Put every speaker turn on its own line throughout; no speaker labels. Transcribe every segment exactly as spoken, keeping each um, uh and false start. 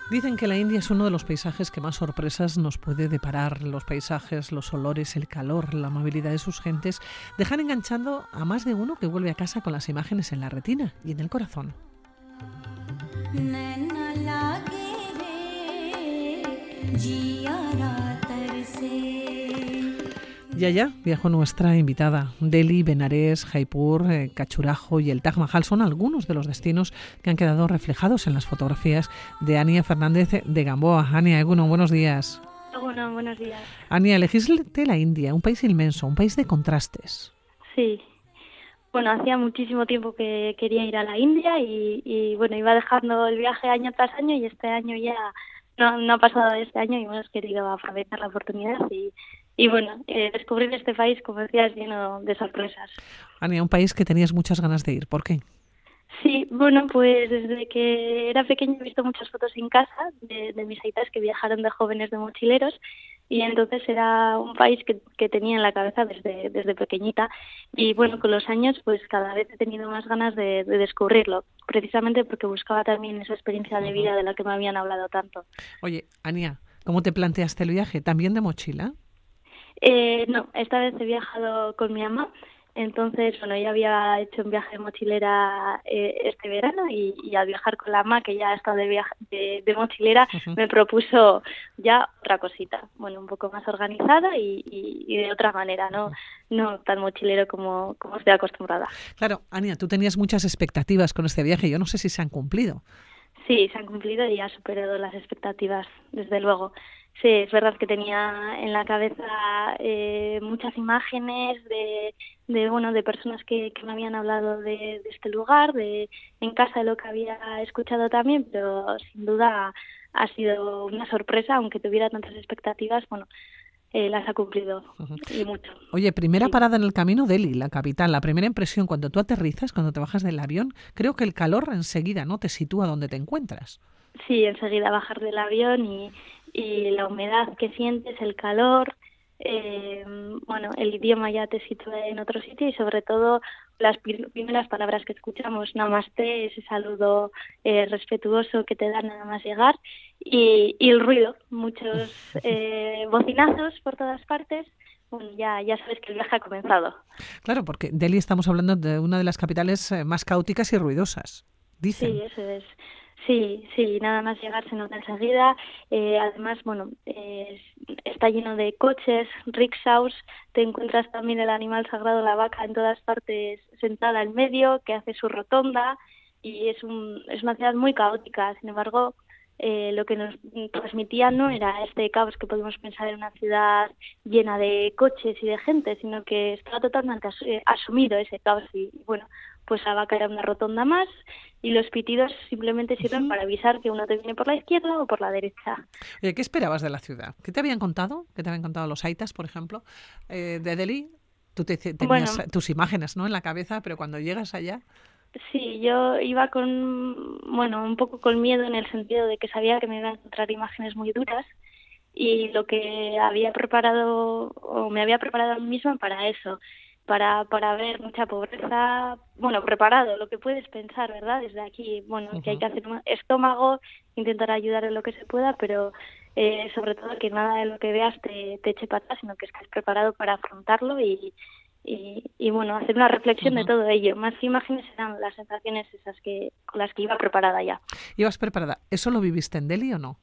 Dicen que la India es uno de los paisajes que más sorpresas nos puede deparar. Los paisajes, los olores, el calor, la amabilidad de sus gentes dejan enganchando a más de uno que vuelve a casa con las imágenes en la retina y en el corazón. Y allá viajó nuestra invitada. Delhi, Benarés, Jaipur, eh, Cachurajo y el Taj Mahal son algunos de los destinos que han quedado reflejados en las fotografías de Ania Fernández de Gamboa. Ania, Egunon, buenos días.
Bueno, buenos días.
Ania, elegiste la India, un país inmenso, un país de contrastes.
Sí. Bueno, hacía muchísimo tiempo que quería ir a la India y, y bueno, iba dejando el viaje año tras año y este año ya no, no ha pasado de este año y hemos querido aprovechar la oportunidad y Y bueno, eh, descubrir este país, como decías, lleno de sorpresas.
Ania, un país que tenías muchas ganas de ir. ¿Por qué?
Sí, bueno, pues desde que era pequeña he visto muchas fotos en casa de, de mis aitas que viajaron de jóvenes de mochileros y entonces era un país que, que tenía en la cabeza desde, desde pequeñita y bueno, con los años pues cada vez he tenido más ganas de, de descubrirlo, precisamente porque buscaba también esa experiencia de vida de la que me habían hablado tanto.
Oye, Ania, ¿cómo te planteaste el viaje? ¿También de mochila?
Eh, no, esta vez he viajado con mi mamá, entonces, bueno, ella había hecho un viaje de mochilera eh, este verano y, y al viajar con la mamá, que ya ha estado de, viaje, de, de mochilera, uh-huh. me propuso ya otra cosita, bueno, un poco más organizada y, y, y de otra manera, no, no tan mochilero como, como estoy acostumbrada.
Claro, Ania, tú tenías muchas expectativas con este viaje, yo no sé si se han cumplido.
Sí, se han cumplido y ha superado las expectativas, desde luego. Sí, es verdad que tenía en la cabeza eh, muchas imágenes de, de bueno de personas que, que me habían hablado de, de este lugar, de en casa de lo que había escuchado también, pero sin duda ha sido una sorpresa, aunque tuviera tantas expectativas, bueno, eh, las ha cumplido uh-huh. y mucho.
Oye, primera
sí.
parada en el camino, Delhi, la capital. La primera impresión cuando tú aterrizas, cuando te bajas del avión, creo que el calor enseguida no te sitúa donde te encuentras.
Sí, enseguida bajar del avión y, y la humedad que sientes, el calor, eh, bueno, el idioma ya te sitúa en otro sitio y sobre todo las primeras palabras que escuchamos, namaste, ese saludo eh, respetuoso que te dan nada más llegar y, y el ruido, muchos eh, bocinazos por todas partes. Bueno, ya, ya sabes que el viaje ha comenzado.
Claro, porque Delhi estamos hablando de una de las capitales más caóticas y ruidosas, dicen.
Sí, eso es. Sí, sí, nada más llegar se nota enseguida. Eh, además, bueno, eh, está lleno de coches, rickshaws. Te encuentras también el animal sagrado, la vaca, en todas partes sentada en medio, que hace su rotonda. Y es, un, es una ciudad muy caótica. Sin embargo, eh, lo que nos transmitía no era este caos que podemos pensar en una ciudad llena de coches y de gente, sino que estaba totalmente as- asumido ese caos. Y, bueno, pues la vaca era una rotonda más y los pitidos simplemente sirven uh-huh. para avisar que uno te viene por la izquierda o por la derecha.
Oye, ¿qué esperabas de la ciudad? ¿Qué te habían contado? ¿Qué te habían contado los aitas, por ejemplo, eh, de Delhi? Tú te, tenías bueno, tus imágenes, ¿no?, en la cabeza, pero cuando llegas allá...
Sí, yo iba con, bueno, un poco con miedo en el sentido de que sabía que me iban a encontrar imágenes muy duras y lo que había preparado, o me había preparado a mí misma para eso, para para ver mucha pobreza, bueno, preparado, lo que puedes pensar, ¿verdad? Desde aquí, bueno, uh-huh. que hay que hacer un estómago, intentar ayudar en lo que se pueda, pero eh, sobre todo que nada de lo que veas te, te eche para atrás, sino que estés preparado para afrontarlo y, y, y bueno, hacer una reflexión uh-huh. de todo ello. Más que imágenes eran las sensaciones esas que con las que iba preparada ya.
¿Ibas preparada? ¿Eso lo viviste en Delhi o no?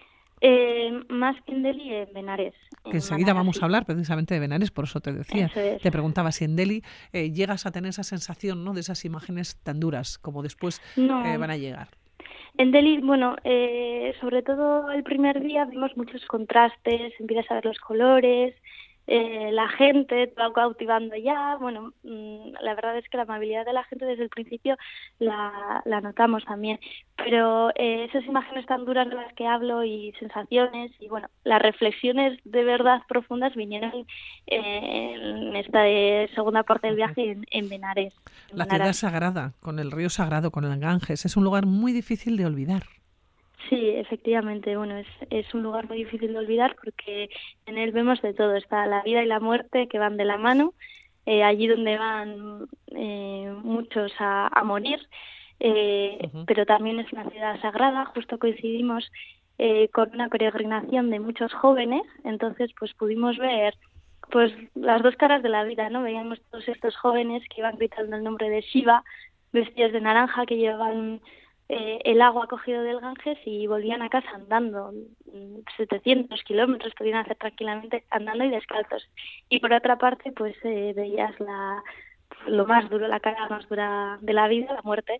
Eh, más que en Delhi, en Benarés.
Que enseguida Manara, vamos sí. a hablar precisamente de Benarés, por eso te decía.
Eso es.
Te preguntaba si en Delhi eh, llegas a tener esa sensación, ¿no?, de esas imágenes tan duras como después
no.
eh, van a llegar.
En Delhi, bueno, eh, sobre todo el primer día vimos muchos contrastes, empiezas a ver los colores, eh, la gente te va cautivando ya. Bueno, mmm, la verdad es que la amabilidad de la gente desde el principio la, la notamos también, pero eh, esas imágenes tan duras de las que hablo y sensaciones y bueno, las reflexiones de verdad profundas vinieron eh, en esta eh, segunda parte del viaje en, en Benarés. En
la
Benarés.
ciudad sagrada, con el río sagrado, con el Ganges, es un lugar muy difícil de olvidar.
Sí, efectivamente, bueno, es, es un lugar muy difícil de olvidar porque en él vemos de todo, está la vida y la muerte que van de la mano, eh, allí donde van eh, muchos a, a morir, eh,
Uh-huh.
pero también es una ciudad sagrada. Justo coincidimos eh, con una peregrinación de muchos jóvenes, entonces pues pudimos ver pues las dos caras de la vida, ¿no? Veíamos todos estos jóvenes que iban gritando el nombre de Shiva, vestidos de naranja, que llevaban eh, el agua cogido del Ganges y volvían a casa andando setecientos kilómetros, podían hacer tranquilamente andando y descalzos. Y por otra parte, pues eh, veías la lo más duro, la cara más dura de la vida, la muerte,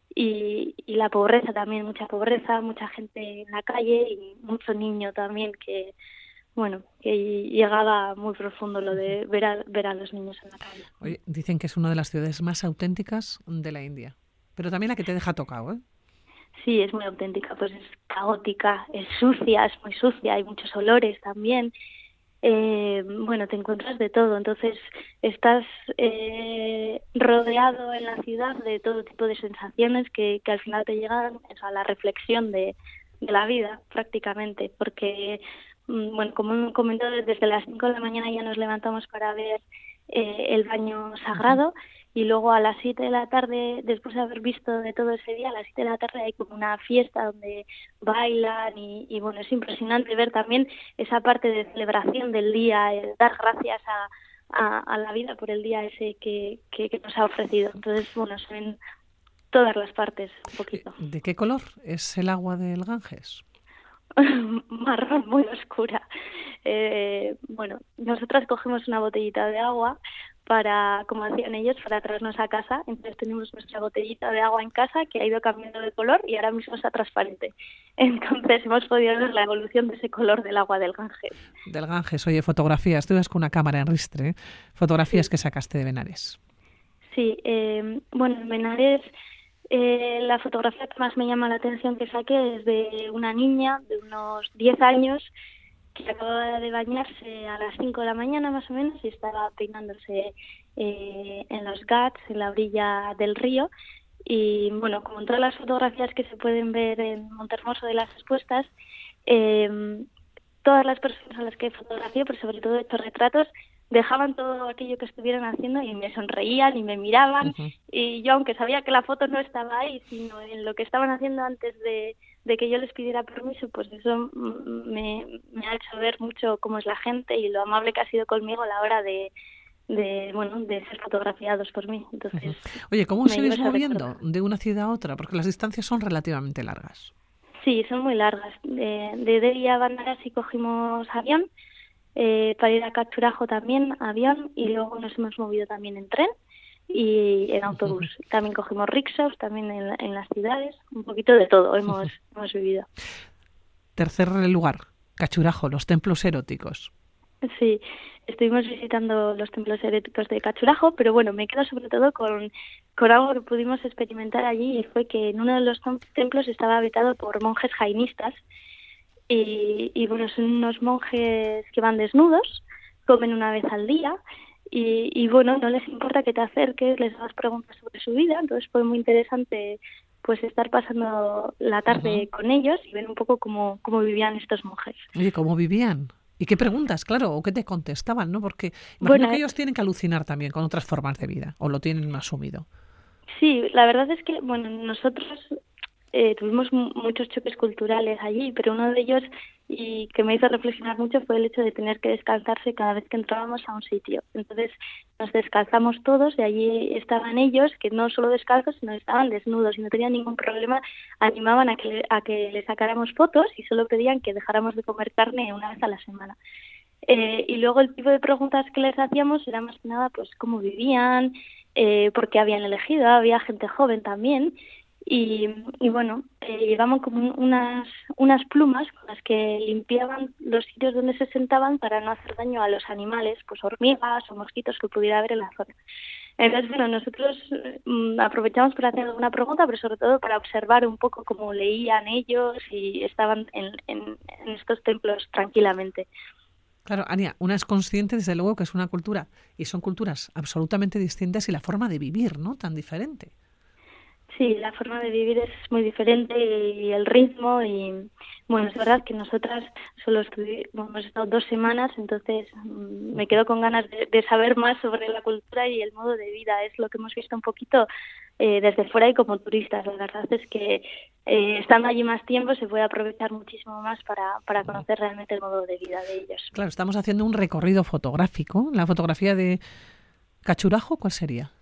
y, y la pobreza también, mucha pobreza, mucha gente en la calle y mucho niño también que, bueno, que llegaba muy profundo lo de ver a, ver a los niños en la calle.
Oye, dicen que es una de las ciudades más auténticas de la India, pero también la que te deja tocado, ¿eh?
Sí, es muy auténtica, pues es caótica, es sucia, es muy sucia, hay muchos olores también. Eh, bueno, te encuentras de todo, entonces estás eh, rodeado en la ciudad de todo tipo de sensaciones que, que al final te llegan a la reflexión de, de la vida prácticamente, porque, bueno, como he comentado, desde las cinco de la mañana ya nos levantamos para ver eh, el baño sagrado. Y luego a las siete de la tarde, después de haber visto de todo ese día, a las siete de la tarde hay como una fiesta donde bailan y, y bueno, es impresionante ver también esa parte de celebración del día, el dar gracias a, a, a la vida por el día ese que, que, que nos ha ofrecido. Entonces, bueno, se ven todas las partes un poquito.
¿De qué color es el agua del Ganges?
Marrón, muy oscura. Eh, bueno, nosotras cogemos una botellita de agua para, como decían ellos, para traernos a casa. Entonces tenemos nuestra botellita de agua en casa que ha ido cambiando de color y ahora mismo está transparente. Entonces hemos podido ver la evolución de ese color del agua del Ganges.
Del Ganges, oye, fotografías. Tú ibas con una cámara en ristre, ¿eh? Fotografías sí. que sacaste de Benares.
Sí, eh, bueno, en Benares eh, la fotografía que más me llama la atención que saqué es de una niña de unos diez años que acababa de bañarse a las cinco de la mañana más o menos y estaba peinándose eh, en los Ghats, en la orilla del río. Y bueno, como en todas las fotografías que se pueden ver en Montehermoso de las expuestas, eh, todas las personas a las que fotografié, pero sobre todo estos retratos, dejaban todo aquello que estuvieran haciendo y me sonreían y me miraban. Uh-huh. Y yo, aunque sabía que la foto no estaba ahí, sino en lo que estaban haciendo antes de, de que yo les pidiera permiso, pues eso me, me ha hecho ver mucho cómo es la gente y lo amable que ha sido conmigo a la hora de, de bueno, de ser fotografiados por mí. Entonces,
uh-huh. Oye, ¿cómo os vais moviendo de una ciudad a otra? Porque las distancias son relativamente largas.
Sí, son muy largas. De, de Delhi a Banaras sí cogimos avión. Eh, para ir a Cachurajo también avión y luego nos hemos movido también en tren y en autobús. Uh-huh. También cogimos rickshaws, también en, en las ciudades, un poquito de todo hemos, uh-huh. hemos vivido.
Tercer lugar, Cachurajo, los templos eróticos.
Sí, estuvimos visitando los templos eróticos de Cachurajo, pero bueno, me quedo sobre todo con, con algo que pudimos experimentar allí y fue que en uno de los templos estaba habitado por monjes jainistas. Y, y bueno, son unos monjes que van desnudos, comen una vez al día y, y bueno, no les importa que te acerques, les hagas preguntas sobre su vida, entonces fue muy interesante pues estar pasando la tarde uh-huh. con ellos y ver un poco cómo, cómo vivían estos monjes.
Oye, ¿cómo vivían? ¿Y qué preguntas, claro, o qué te contestaban, no? Porque imagino bueno, que ellos tienen que alucinar también con otras formas de vida, o lo tienen asumido.
Sí, la verdad es que, bueno, nosotros Eh, tuvimos m- muchos choques culturales allí, pero uno de ellos y que me hizo reflexionar mucho fue el hecho de tener que descalzarse cada vez que entrábamos a un sitio. Entonces nos descalzamos todos y allí estaban ellos, que no solo descalzos, sino estaban desnudos y no tenían ningún problema, animaban a que, le, a que le sacáramos fotos y solo pedían que dejáramos de comer carne una vez a la semana. Eh, y luego el tipo de preguntas que les hacíamos era más que nada pues cómo vivían, eh, por qué habían elegido, había gente joven también. Y, y bueno, eh, llevaban como unas, unas plumas con las que limpiaban los sitios donde se sentaban para no hacer daño a los animales, pues hormigas o mosquitos que pudiera haber en la zona. Entonces, bueno, nosotros mm, aprovechamos para hacer alguna pregunta, pero sobre todo para observar un poco cómo leían ellos y estaban en, en, en estos templos tranquilamente.
Claro, Ania, una es consciente desde luego que es una cultura y son culturas absolutamente distintas y la forma de vivir, ¿no?, tan diferente.
Sí, la forma de vivir es muy diferente y el ritmo y bueno, es verdad que nosotras solo estuvimos, hemos estado dos semanas, entonces mmm, me quedo con ganas de, de saber más sobre la cultura y el modo de vida. Es lo que hemos visto un poquito eh, desde fuera y como turistas. La verdad es que eh, estando allí más tiempo se puede aprovechar muchísimo más para, para conocer realmente el modo de vida de ellos.
Claro, estamos haciendo un recorrido fotográfico. La fotografía de Cachurajo, ¿cuál sería?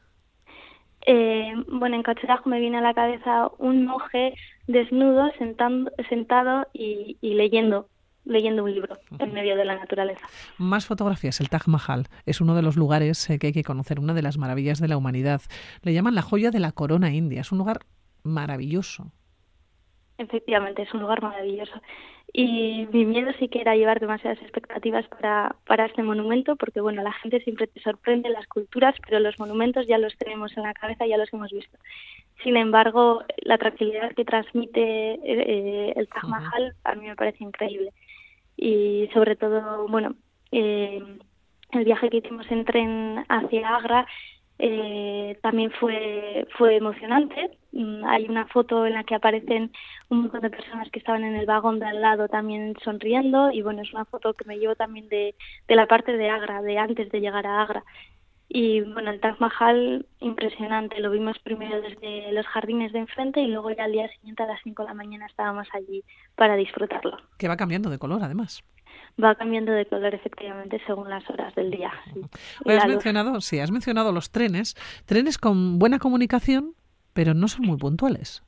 Eh, bueno, en Cachurajo me viene a la cabeza un monje desnudo sentando, sentado y, y leyendo, leyendo un libro en medio de la naturaleza.
Más fotografías. El Taj Mahal es uno de los lugares eh, que hay que conocer, una de las maravillas de la humanidad. Le llaman la joya de la corona india. Es un lugar maravilloso.
Efectivamente, es un lugar maravilloso. Y mi miedo sí que era llevar demasiadas expectativas para, para este monumento, porque bueno, la gente siempre te sorprende las culturas, pero los monumentos ya los tenemos en la cabeza, ya los hemos visto. Sin embargo, la tranquilidad que transmite eh, el Taj Mahal a mí me parece increíble. Y sobre todo, bueno, eh, el viaje que hicimos en tren hacia Agra eh, también fue fue emocionante. Mm, hay una foto en la que aparecen un montón de personas que estaban en el vagón de al lado también sonriendo, y bueno, es una foto que me llevo también de, de la parte de Agra, de antes de llegar a Agra. Y bueno, el Taj Mahal, impresionante, lo vimos primero desde los jardines de enfrente y luego ya al día siguiente a las cinco de la mañana estábamos allí para disfrutarlo.
Que va cambiando de color, además.
Va cambiando de color, efectivamente, según las horas del día. Sí.
Hoy has mencionado, sí, has mencionado los trenes, trenes con buena comunicación, pero no son muy puntuales.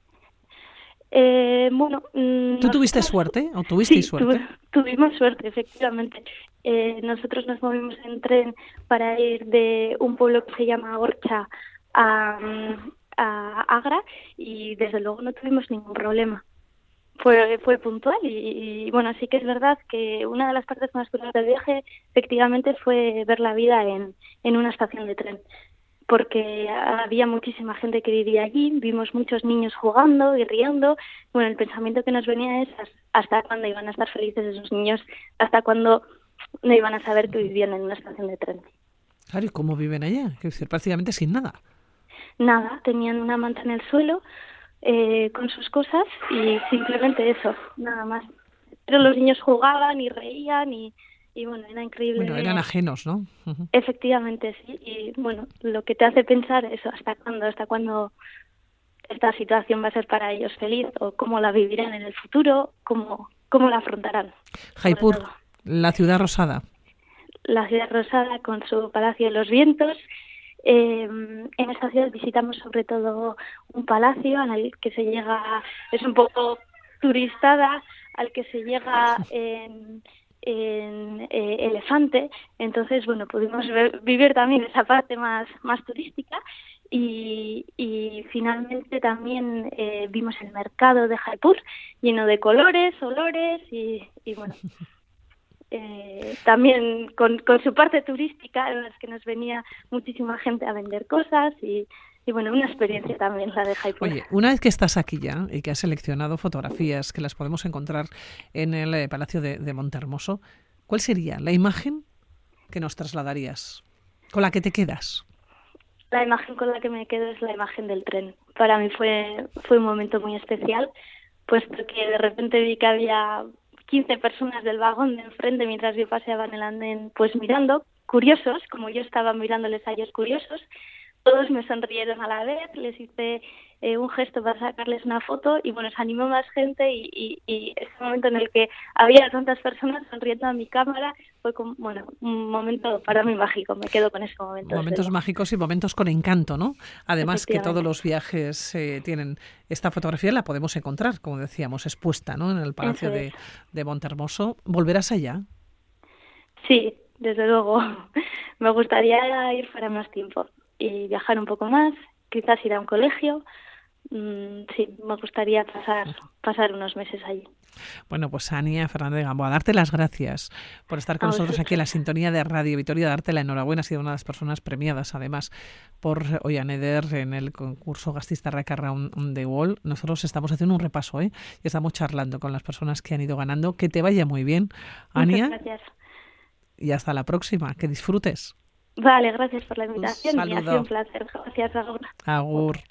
Eh, bueno,
¿Tú tuviste suerte o tuvisteis
sí,
suerte?
Tu, tuvimos suerte, efectivamente. Eh, nosotros nos movimos en tren para ir de un pueblo que se llama Orcha a, a Agra y desde luego no tuvimos ningún problema. Fue, fue puntual y, y bueno, sí que es verdad que una de las partes más curiosas del viaje efectivamente fue ver la vida en, en una estación de tren, porque había muchísima gente que vivía allí, vimos muchos niños jugando y riendo. Bueno, el pensamiento que nos venía es hasta cuándo iban a estar felices esos niños, hasta cuándo no iban a saber que vivían en una estación de tren.
Claro, ¿y cómo viven allá? Es decir, prácticamente sin nada.
Nada, tenían una manta en el suelo eh, con sus cosas y simplemente eso, nada más. Pero los niños jugaban y reían y, y bueno, era increíble.
Bueno, eran ajenos, ¿no? Uh-huh.
Efectivamente, sí. Y bueno, lo que te hace pensar eso, hasta cuándo, hasta cuándo esta situación va a ser para ellos feliz o cómo la vivirán en el futuro, cómo, cómo la afrontarán.
Jaipur, la ciudad rosada.
La ciudad rosada con su Palacio de los Vientos. Eh, en esta ciudad visitamos sobre todo un palacio al que se llega, es un poco turistada, al que se llega en, en eh, elefante. Entonces, bueno, pudimos ver, vivir también esa parte más, más turística. Y, y finalmente también eh, vimos el mercado de Jaipur lleno de colores, olores y, y bueno, eh, también con, con su parte turística en las que nos venía muchísima gente a vender cosas y, y bueno, una experiencia también la de Jaipur.
Oye, una vez que estás aquí ya y que has seleccionado fotografías que las podemos encontrar en el eh, Palacio de, de Montehermoso, ¿cuál sería la imagen que nos trasladarías, con la que te quedas?
La imagen con la que me quedo es la imagen del tren. Para mí fue, fue un momento muy especial, puesto que de repente vi que había quince personas del vagón de enfrente mientras yo paseaba en el andén, pues mirando, curiosos, como yo estaba mirándoles a ellos curiosos. Todos me sonrieron a la vez, les hice eh, un gesto para sacarles una foto y bueno, se animó más gente y, y, y ese momento en el que había tantas personas sonriendo a mi cámara fue como, bueno, un momento para mí mágico, me quedo con ese momento.
Momentos mágicos y momentos con encanto, ¿no? Además que todos los viajes eh, tienen esta fotografía, la podemos encontrar, como decíamos, expuesta, ¿no? En el Palacio de, de Montehermoso. ¿Volverás allá?
Sí, desde luego. Me gustaría ir para más tiempo y viajar un poco más, quizás ir a un colegio. Mm, sí, me gustaría pasar pasar unos meses allí.
Bueno, pues Ania Fernández de Gamboa, darte las gracias por estar con nosotros aquí en la sintonía de Radio Vitoria, darte la enhorabuena, has sido una de las personas premiadas además por Oianeder en el concurso Gastistarraca Round the Wall. Nosotros estamos haciendo un repaso, ¿eh? Y estamos charlando con las personas que han ido ganando. Que te vaya muy bien, Ania.
Muchas gracias.
Y hasta la próxima, que disfrutes.
Vale, gracias por la invitación.
Un saludo.
Y ha sido un placer. Gracias, Agur.
Agur.